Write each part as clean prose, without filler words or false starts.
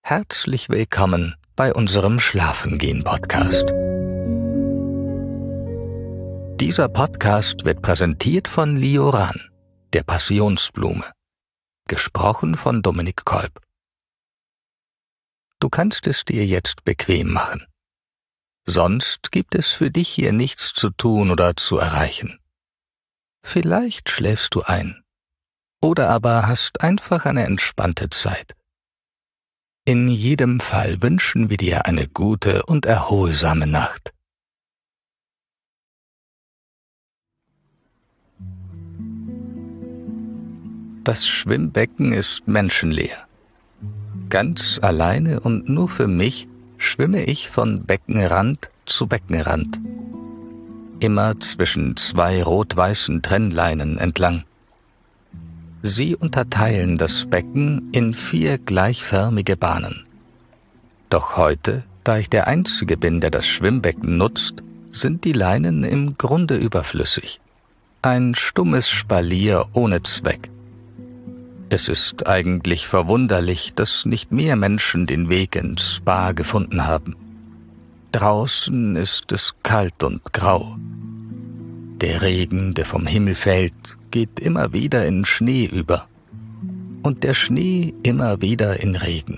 Herzlich willkommen bei unserem Schlafengehen-Podcast. Dieser Podcast wird präsentiert von Lioran, der Passionsblume. Gesprochen von Dominik Kolb. Du kannst es dir jetzt bequem machen. Sonst gibt es für dich hier nichts zu tun oder zu erreichen. Vielleicht schläfst du ein. Oder aber hast einfach eine entspannte Zeit. In jedem Fall wünschen wir dir eine gute und erholsame Nacht. Das Schwimmbecken ist menschenleer. Ganz alleine und nur für mich schwimme ich von Beckenrand zu Beckenrand. Immer zwischen zwei rot-weißen Trennleinen entlang. Sie unterteilen das Becken in 4 gleichförmige Bahnen. Doch heute, da ich der Einzige bin, der das Schwimmbecken nutzt, sind die Leinen im Grunde überflüssig. Ein stummes Spalier ohne Zweck. Es ist eigentlich verwunderlich, dass nicht mehr Menschen den Weg ins Spa gefunden haben. Draußen ist es kalt und grau. Der Regen, der vom Himmel fällt, geht immer wieder in Schnee über. Und der Schnee immer wieder in Regen.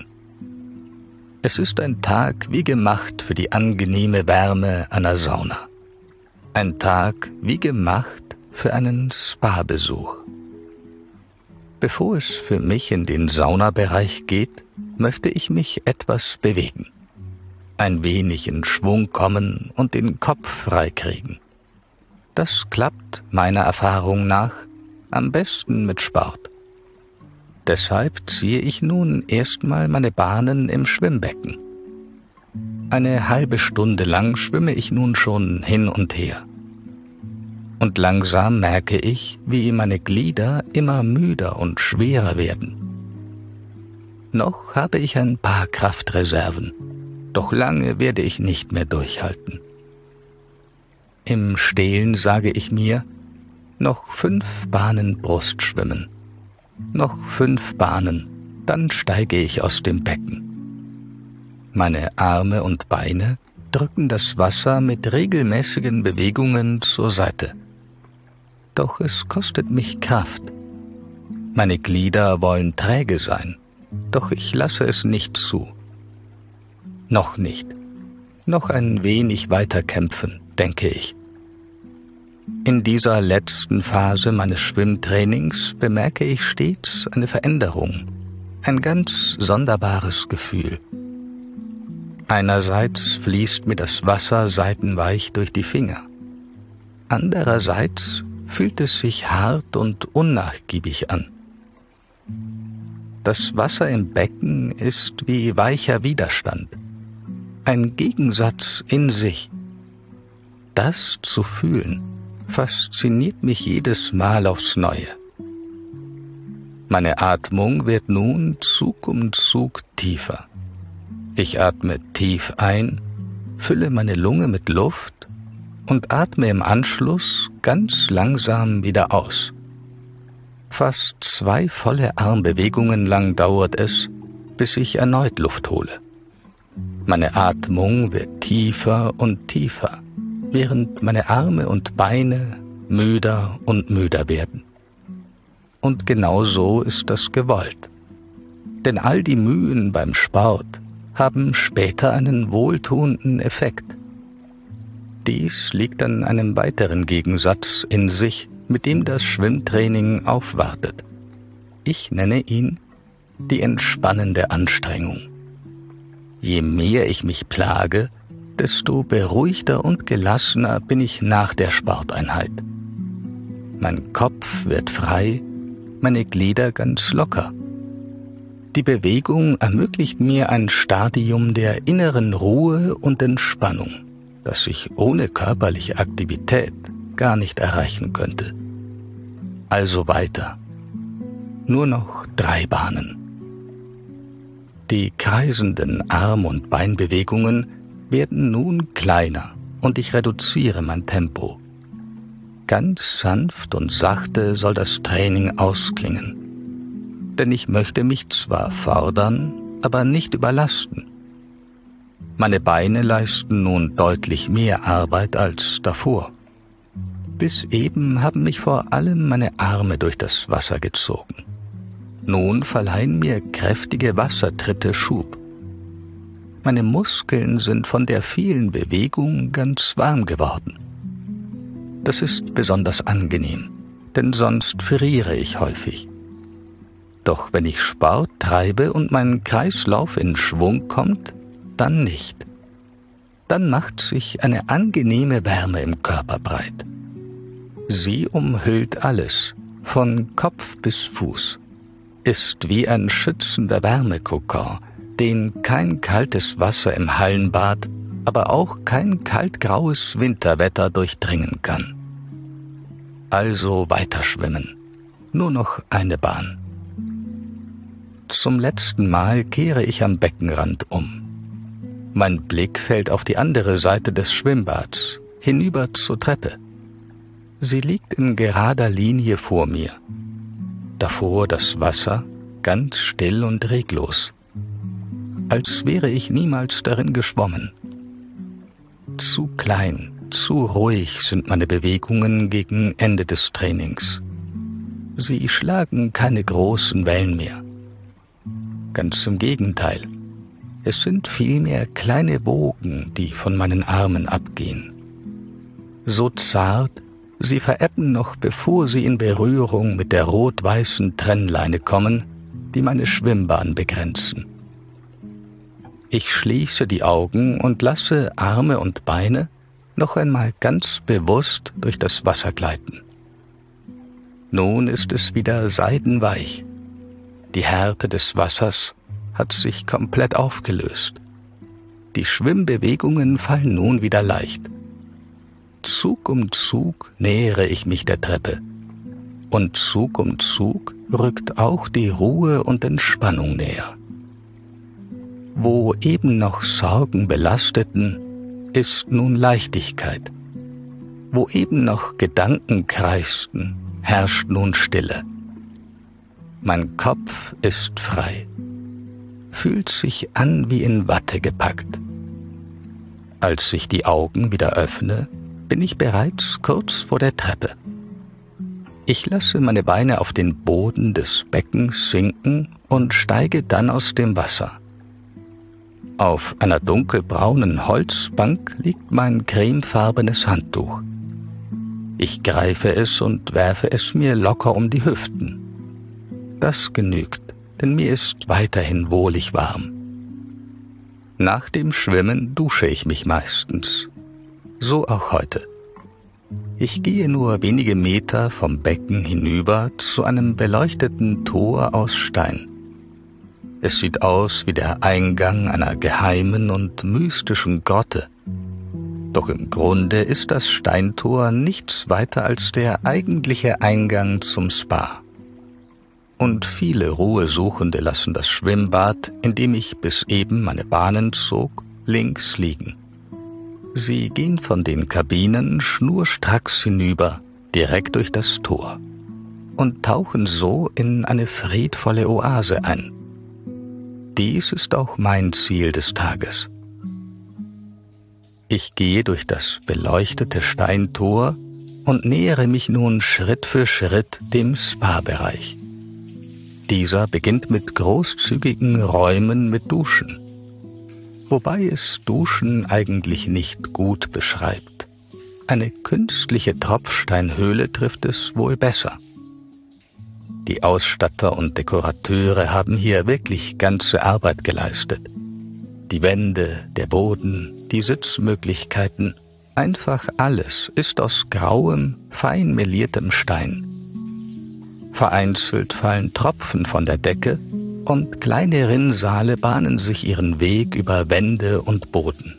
Es ist ein Tag wie gemacht für die angenehme Wärme einer Sauna. Ein Tag wie gemacht für einen Spa-Besuch. Bevor es für mich in den Saunabereich geht, möchte ich mich etwas bewegen. Ein wenig in Schwung kommen und den Kopf freikriegen. Das klappt meiner Erfahrung nach am besten mit Sport. Deshalb ziehe ich nun erstmal meine Bahnen im Schwimmbecken. Eine halbe Stunde lang schwimme ich nun schon hin und her. Und langsam merke ich, wie meine Glieder immer müder und schwerer werden. Noch habe ich ein paar Kraftreserven, doch lange werde ich nicht mehr durchhalten. Im Stehlen sage ich mir, noch 5 Bahnen Brustschwimmen. Noch 5 Bahnen, dann steige ich aus dem Becken. Meine Arme und Beine drücken das Wasser mit regelmäßigen Bewegungen zur Seite. Doch es kostet mich Kraft. Meine Glieder wollen träge sein, doch ich lasse es nicht zu. Noch nicht. Noch ein wenig weiter kämpfen, denke ich. In dieser letzten Phase meines Schwimmtrainings bemerke ich stets eine Veränderung, ein ganz sonderbares Gefühl. Einerseits fließt mir das Wasser seitenweich durch die Finger. Andererseits fühlt es sich hart und unnachgiebig an. Das Wasser im Becken ist wie weicher Widerstand, ein Gegensatz in sich. Das zu fühlen, fasziniert mich jedes Mal aufs Neue. Meine Atmung wird nun Zug um Zug tiefer. Ich atme tief ein, fülle meine Lunge mit Luft und atme im Anschluss ganz langsam wieder aus. Fast 2 volle Armbewegungen lang dauert es, bis ich erneut Luft hole. Meine Atmung wird tiefer und tiefer, während meine Arme und Beine müder und müder werden. Und genau so ist das gewollt. Denn all die Mühen beim Sport haben später einen wohltuenden Effekt. Dies liegt an einem weiteren Gegensatz in sich, mit dem das Schwimmtraining aufwartet. Ich nenne ihn die entspannende Anstrengung. Je mehr ich mich plage, desto beruhigter und gelassener bin ich nach der Sporteinheit. Mein Kopf wird frei, meine Glieder ganz locker. Die Bewegung ermöglicht mir ein Stadium der inneren Ruhe und Entspannung, das ich ohne körperliche Aktivität gar nicht erreichen könnte. Also weiter. Nur noch 3 Bahnen. Die kreisenden Arm- und Beinbewegungen werden nun kleiner und ich reduziere mein Tempo. Ganz sanft und sachte soll das Training ausklingen. Denn ich möchte mich zwar fordern, aber nicht überlasten. Meine Beine leisten nun deutlich mehr Arbeit als davor. Bis eben haben mich vor allem meine Arme durch das Wasser gezogen. Nun verleihen mir kräftige Wassertritte Schub. Meine Muskeln sind von der vielen Bewegung ganz warm geworden. Das ist besonders angenehm, denn sonst friere ich häufig. Doch wenn ich Sport treibe und mein Kreislauf in Schwung kommt, dann nicht. Dann macht sich eine angenehme Wärme im Körper breit. Sie umhüllt alles, von Kopf bis Fuß, ist wie ein schützender Wärmekokon, den kein kaltes Wasser im Hallenbad, aber auch kein kaltgraues Winterwetter durchdringen kann. Also weiter schwimmen, nur noch eine Bahn. Zum letzten Mal kehre ich am Beckenrand um. Mein Blick fällt auf die andere Seite des Schwimmbads, hinüber zur Treppe. Sie liegt in gerader Linie vor mir. Davor das Wasser, ganz still und reglos, als wäre ich niemals darin geschwommen. Zu klein, zu ruhig sind meine Bewegungen gegen Ende des Trainings. Sie schlagen keine großen Wellen mehr. Ganz im Gegenteil. Es sind vielmehr kleine Wogen, die von meinen Armen abgehen. So zart, sie verebben noch bevor sie in Berührung mit der rot-weißen Trennleine kommen, die meine Schwimmbahn begrenzen. Ich schließe die Augen und lasse Arme und Beine noch einmal ganz bewusst durch das Wasser gleiten. Nun ist es wieder seidenweich. Die Härte des Wassers hat sich komplett aufgelöst. Die Schwimmbewegungen fallen nun wieder leicht. Zug um Zug nähere ich mich der Treppe. Und Zug um Zug rückt auch die Ruhe und Entspannung näher. Wo eben noch Sorgen belasteten, ist nun Leichtigkeit. Wo eben noch Gedanken kreisten, herrscht nun Stille. Mein Kopf ist frei, fühlt sich an wie in Watte gepackt. Als ich die Augen wieder öffne, bin ich bereits kurz vor der Treppe. Ich lasse meine Beine auf den Boden des Beckens sinken und steige dann aus dem Wasser. Auf einer dunkelbraunen Holzbank liegt mein cremefarbenes Handtuch. Ich greife es und werfe es mir locker um die Hüften. Das genügt, denn mir ist weiterhin wohlig warm. Nach dem Schwimmen dusche ich mich meistens. So auch heute. Ich gehe nur wenige Meter vom Becken hinüber zu einem beleuchteten Tor aus Stein. Es sieht aus wie der Eingang einer geheimen und mystischen Grotte. Doch im Grunde ist das Steintor nichts weiter als der eigentliche Eingang zum Spa. Und viele Ruhesuchende lassen das Schwimmbad, in dem ich bis eben meine Bahnen zog, links liegen. Sie gehen von den Kabinen schnurstracks hinüber, direkt durch das Tor, und tauchen so in eine friedvolle Oase ein. Dies ist auch mein Ziel des Tages. Ich gehe durch das beleuchtete Steintor und nähere mich nun Schritt für Schritt dem Spa-Bereich. Dieser beginnt mit großzügigen Räumen mit Duschen, wobei es Duschen eigentlich nicht gut beschreibt. Eine künstliche Tropfsteinhöhle trifft es wohl besser. Die Ausstatter und Dekorateure haben hier wirklich ganze Arbeit geleistet. Die Wände, der Boden, die Sitzmöglichkeiten, einfach alles ist aus grauem, fein meliertem Stein. Vereinzelt fallen Tropfen von der Decke und kleine Rinnsale bahnen sich ihren Weg über Wände und Boden.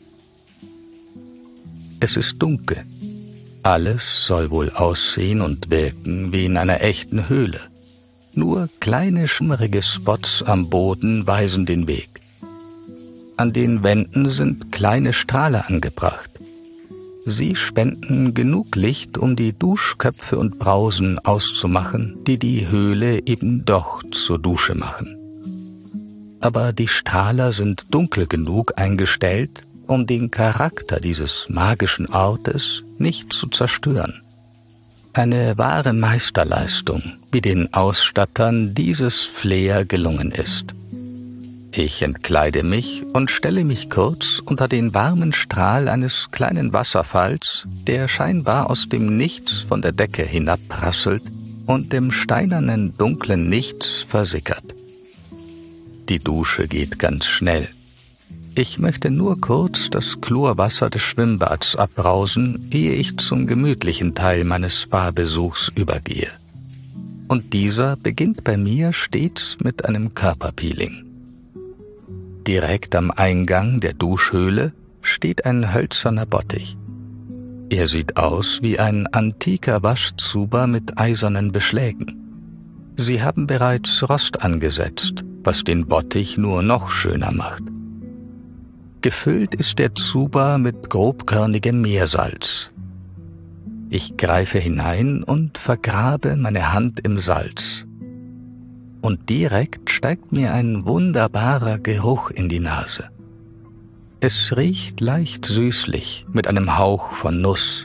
Es ist dunkel. Alles soll wohl aussehen und wirken wie in einer echten Höhle. Nur kleine schimmerige Spots am Boden weisen den Weg. An den Wänden sind kleine Strahler angebracht. Sie spenden genug Licht, um die Duschköpfe und Brausen auszumachen, die die Höhle eben doch zur Dusche machen. aber die Strahler sind dunkel genug eingestellt, um den Charakter dieses magischen Ortes nicht zu zerstören. Eine wahre Meisterleistung, wie den Ausstattern dieses Flair gelungen ist. Ich entkleide mich und stelle mich kurz unter den warmen Strahl eines kleinen Wasserfalls, der scheinbar aus dem Nichts von der Decke hinabprasselt und im steinernen, dunklen Nichts versickert. Die Dusche geht ganz schnell. Ich möchte nur kurz das Chlorwasser des Schwimmbads abbrausen, ehe ich zum gemütlichen Teil meines Spa-Besuchs übergehe. Und dieser beginnt bei mir stets mit einem Körperpeeling. Direkt am Eingang der Duschhöhle steht ein hölzerner Bottich. Er sieht aus wie ein antiker Waschzuber mit eisernen Beschlägen. Sie haben bereits Rost angesetzt, was den Bottich nur noch schöner macht. Gefüllt ist der Zuber mit grobkörnigem Meersalz. Ich greife hinein und vergrabe meine Hand im Salz. Und direkt steigt mir ein wunderbarer Geruch in die Nase. Es riecht leicht süßlich mit einem Hauch von Nuss.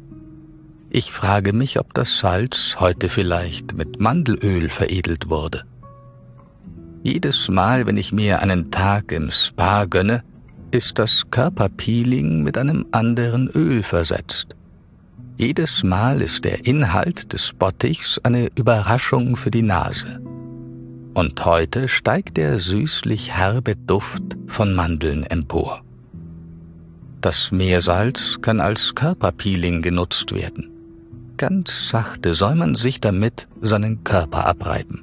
Ich frage mich, ob das Salz heute vielleicht mit Mandelöl veredelt wurde. Jedes Mal, wenn ich mir einen Tag im Spa gönne, ist das Körperpeeling mit einem anderen Öl versetzt. Jedes Mal ist der Inhalt des Bottichs eine Überraschung für die Nase. Und heute steigt der süßlich herbe Duft von Mandeln empor. Das Meersalz kann als Körperpeeling genutzt werden. Ganz sachte soll man sich damit seinen Körper abreiben.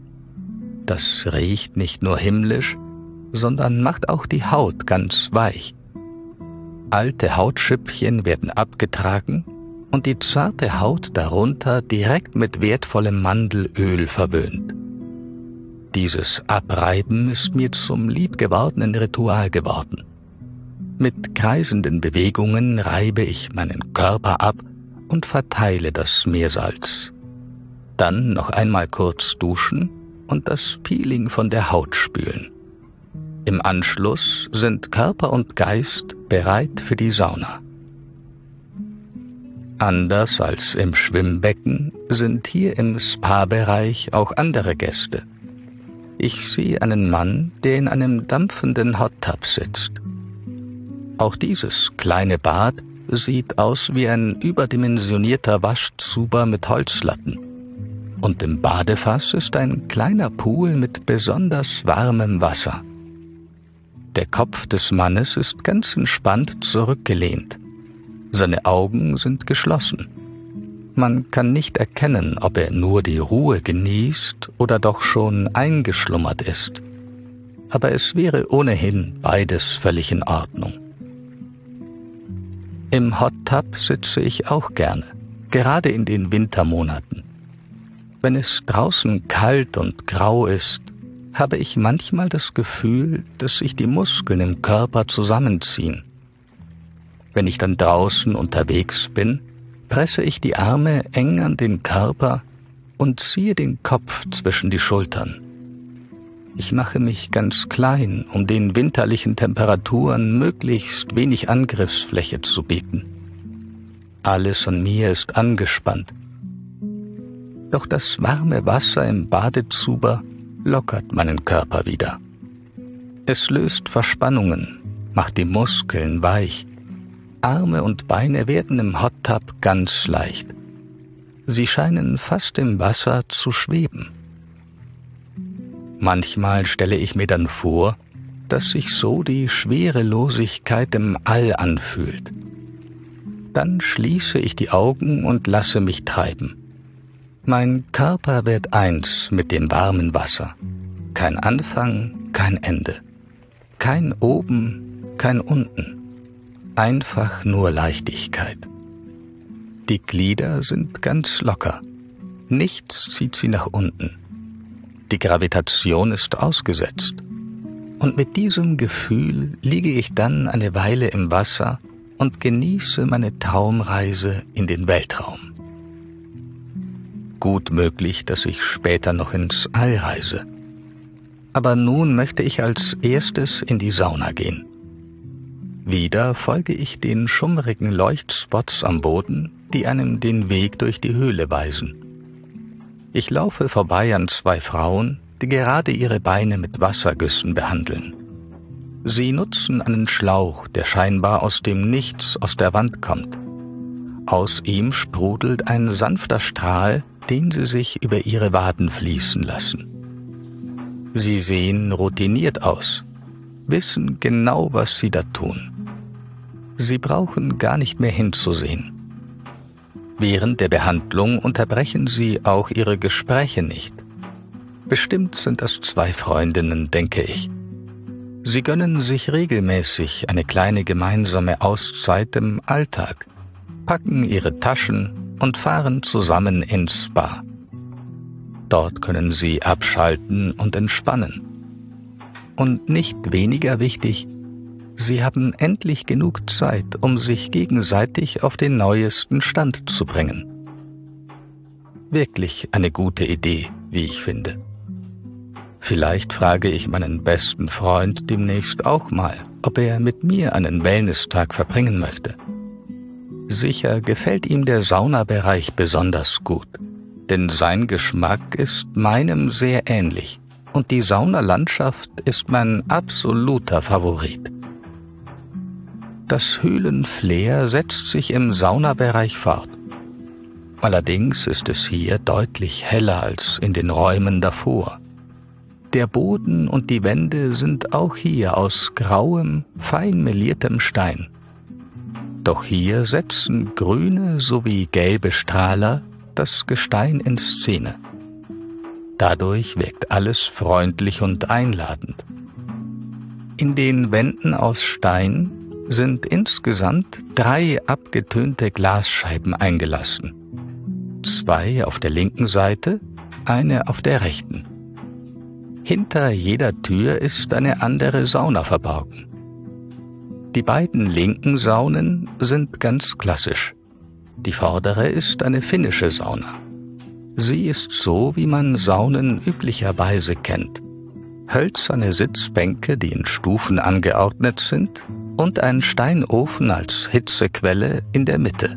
Das riecht nicht nur himmlisch, sondern macht auch die Haut ganz weich. Alte Hautschüppchen werden abgetragen und die zarte Haut darunter direkt mit wertvollem Mandelöl verwöhnt. Dieses Abreiben ist mir zum liebgewordenen Ritual geworden. Mit kreisenden Bewegungen reibe ich meinen Körper ab und verteile das Meersalz. Dann noch einmal kurz duschen und das Peeling von der Haut spülen. Im Anschluss sind Körper und Geist bereit für die Sauna. Anders als im Schwimmbecken sind hier im Spa-Bereich auch andere Gäste. Ich sehe einen Mann, der in einem dampfenden Hot-Tub sitzt. Auch dieses kleine Bad sieht aus wie ein überdimensionierter Waschzuber mit Holzlatten. Und im Badefass ist ein kleiner Pool mit besonders warmem Wasser. Der Kopf des Mannes ist ganz entspannt zurückgelehnt. Seine Augen sind geschlossen. Man kann nicht erkennen, ob er nur die Ruhe genießt oder doch schon eingeschlummert ist. Aber es wäre ohnehin beides völlig in Ordnung. Im Hot Tub sitze ich auch gerne, gerade in den Wintermonaten. Wenn es draußen kalt und grau ist, habe ich manchmal das Gefühl, dass sich die Muskeln im Körper zusammenziehen. Wenn ich dann draußen unterwegs bin, presse ich die Arme eng an den Körper und ziehe den Kopf zwischen die Schultern. Ich mache mich ganz klein, um den winterlichen Temperaturen möglichst wenig Angriffsfläche zu bieten. Alles an mir ist angespannt. Doch das warme Wasser im Badezuber lockert meinen Körper wieder. Es löst Verspannungen, macht die Muskeln weich. Arme und Beine werden im Hot Tub ganz leicht. Sie scheinen fast im Wasser zu schweben. Manchmal stelle ich mir dann vor, dass sich so die Schwerelosigkeit im All anfühlt. Dann schließe ich die Augen und lasse mich treiben. Mein Körper wird eins mit dem warmen Wasser. Kein Anfang, kein Ende. Kein Oben, kein Unten. Einfach nur Leichtigkeit. Die Glieder sind ganz locker. Nichts zieht sie nach unten. Die Gravitation ist ausgesetzt. Und mit diesem Gefühl liege ich dann eine Weile im Wasser und genieße meine Traumreise in den Weltraum. Gut möglich, dass ich später noch ins All reise. aber nun möchte ich als erstes in die Sauna gehen. Wieder folge ich den schummrigen Leuchtspots am Boden, die einem den Weg durch die Höhle weisen. Ich laufe vorbei an 2 Frauen, die gerade ihre Beine mit Wassergüssen behandeln. Sie nutzen einen Schlauch, der scheinbar aus dem Nichts aus der Wand kommt. Aus ihm sprudelt ein sanfter Strahl, den sie sich über ihre Waden fließen lassen. Sie sehen routiniert aus, wissen genau, was sie da tun. Sie brauchen gar nicht mehr hinzusehen. Während der Behandlung unterbrechen sie auch ihre Gespräche nicht. Bestimmt sind das 2 Freundinnen, denke ich. Sie gönnen sich regelmäßig eine kleine gemeinsame Auszeit im Alltag, packen ihre Taschen und fahren zusammen ins Spa. Dort können sie abschalten und entspannen. Und nicht weniger wichtig, sie haben endlich genug Zeit, um sich gegenseitig auf den neuesten Stand zu bringen. Wirklich eine gute Idee, wie ich finde. Vielleicht frage ich meinen besten Freund demnächst auch mal, ob er mit mir einen Wellness-Tag verbringen möchte. Sicher gefällt ihm der Saunabereich besonders gut, denn sein Geschmack ist meinem sehr ähnlich und die Saunalandschaft ist mein absoluter Favorit. Das Höhlenflair setzt sich im Saunabereich fort. Allerdings ist es hier deutlich heller als in den Räumen davor. Der Boden und die Wände sind auch hier aus grauem, fein meliertem Stein. Doch hier setzen grüne sowie gelbe Strahler das Gestein in Szene. Dadurch wirkt alles freundlich und einladend. In den Wänden aus Stein sind insgesamt 3 abgetönte Glasscheiben eingelassen. 2 auf der linken Seite, eine auf der rechten. Hinter jeder Tür ist eine andere Sauna verborgen. Die beiden linken Saunen sind ganz klassisch. Die vordere ist eine finnische Sauna. Sie ist so, wie man Saunen üblicherweise kennt. Hölzerne Sitzbänke, die in Stufen angeordnet sind, und ein Steinofen als Hitzequelle in der Mitte.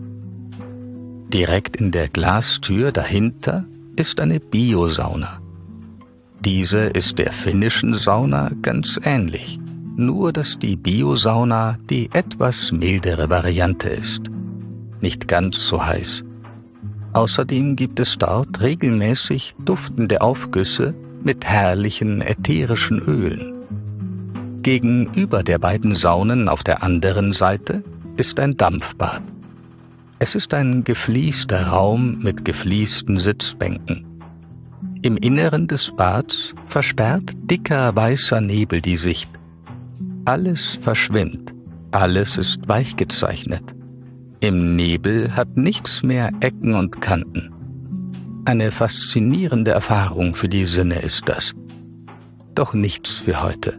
Direkt in der Glastür dahinter ist eine Biosauna. Diese ist der finnischen Sauna ganz ähnlich, nur dass die Biosauna die etwas mildere Variante ist. Nicht ganz so heiß. Außerdem gibt es dort regelmäßig duftende Aufgüsse mit herrlichen ätherischen Ölen. Gegenüber der beiden Saunen auf der anderen Seite ist ein Dampfbad. Es ist ein gefliester Raum mit gefliesten Sitzbänken. Im Inneren des Bads versperrt dicker weißer Nebel die Sicht. Alles verschwimmt, alles ist weich gezeichnet. Im Nebel hat nichts mehr Ecken und Kanten. Eine faszinierende Erfahrung für die Sinne ist das. Doch nichts für heute.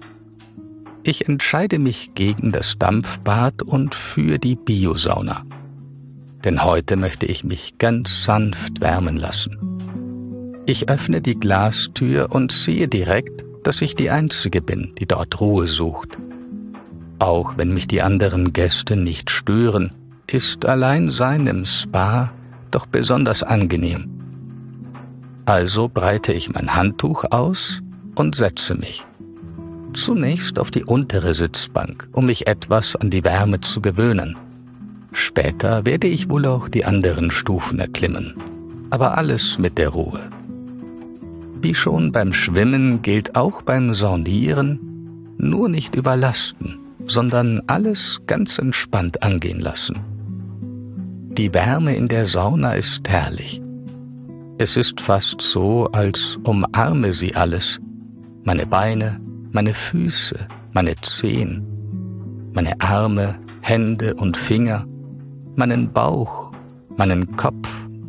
Ich entscheide mich gegen das Dampfbad und für die Biosauna. Denn heute möchte ich mich ganz sanft wärmen lassen. Ich öffne die Glastür und sehe direkt, dass ich die Einzige bin, die dort Ruhe sucht. Auch wenn mich die anderen Gäste nicht stören, ist Alleinsein im Spa doch besonders angenehm. Also breite ich mein Handtuch aus und setze mich. Zunächst auf die untere Sitzbank, um mich etwas an die Wärme zu gewöhnen. Später werde ich wohl auch die anderen Stufen erklimmen, aber alles mit der Ruhe. Wie schon beim Schwimmen gilt auch beim Saunieren, nur nicht überlasten, sondern alles ganz entspannt angehen lassen. Die Wärme in der Sauna ist herrlich. Es ist fast so, als umarme sie alles. Meine Beine, meine Füße, meine Zehen, meine Arme, Hände und Finger, meinen Bauch, meinen Kopf.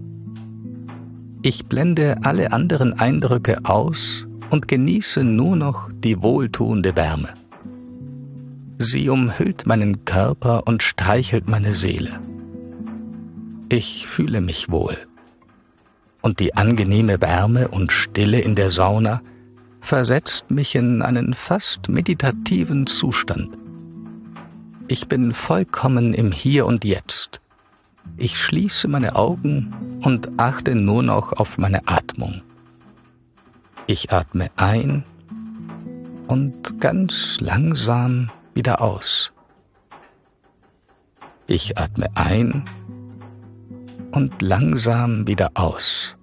Ich blende alle anderen Eindrücke aus und genieße nur noch die wohltuende Wärme. Sie umhüllt meinen Körper und streichelt meine Seele. Ich fühle mich wohl. Und die angenehme Wärme und Stille in der Sauna versetzt mich in einen fast meditativen Zustand. Ich bin vollkommen im Hier und Jetzt. Ich schließe meine Augen und achte nur noch auf meine Atmung. Ich atme ein und ganz langsam wieder aus. Ich atme ein und langsam wieder aus.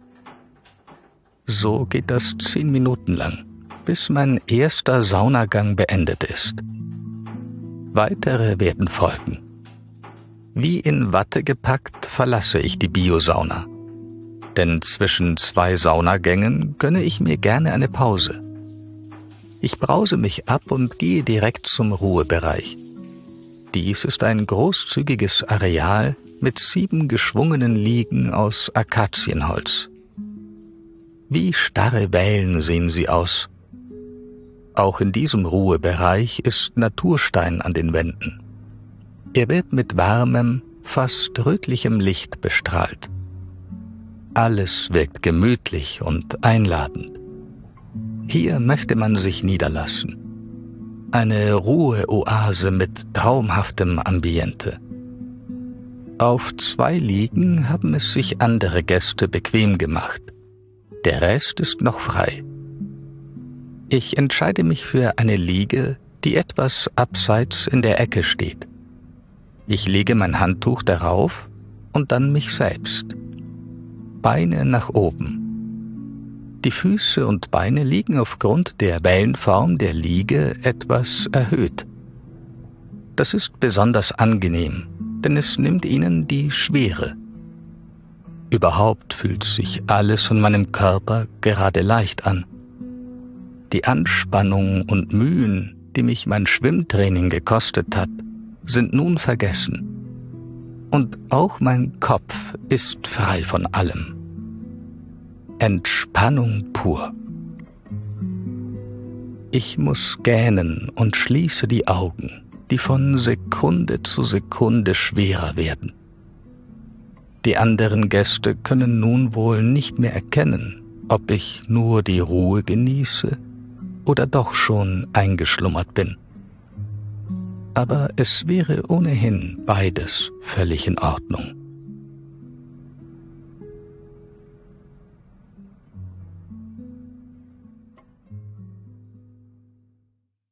So geht das 10 Minuten lang, bis mein erster Saunagang beendet ist. Weitere werden folgen. Wie in Watte gepackt verlasse ich die Biosauna. Denn zwischen 2 Saunagängen gönne ich mir gerne eine Pause. Ich brause mich ab und gehe direkt zum Ruhebereich. Dies ist ein großzügiges Areal mit 7 geschwungenen Liegen aus Akazienholz. Wie starre Wellen sehen sie aus. Auch in diesem Ruhebereich ist Naturstein an den Wänden. Er wird mit warmem, fast rötlichem Licht bestrahlt. Alles wirkt gemütlich und einladend. Hier möchte man sich niederlassen. Eine Ruheoase mit traumhaftem Ambiente. Auf 2 Liegen haben es sich andere Gäste bequem gemacht. Der Rest ist noch frei. Ich entscheide mich für eine Liege, die etwas abseits in der Ecke steht. Ich lege mein Handtuch darauf und dann mich selbst. Beine nach oben. Die Füße und Beine liegen aufgrund der Wellenform der Liege etwas erhöht. Das ist besonders angenehm, denn es nimmt ihnen die Schwere. Überhaupt fühlt sich alles von meinem Körper gerade leicht an. Die Anspannung und Mühen, die mich mein Schwimmtraining gekostet hat, sind nun vergessen. Und auch mein Kopf ist frei von allem. Entspannung pur. Ich muss gähnen und schließe die Augen, die von Sekunde zu Sekunde schwerer werden. Die anderen Gäste können nun wohl nicht mehr erkennen, ob ich nur die Ruhe genieße oder doch schon eingeschlummert bin. Aber es wäre ohnehin beides völlig in Ordnung.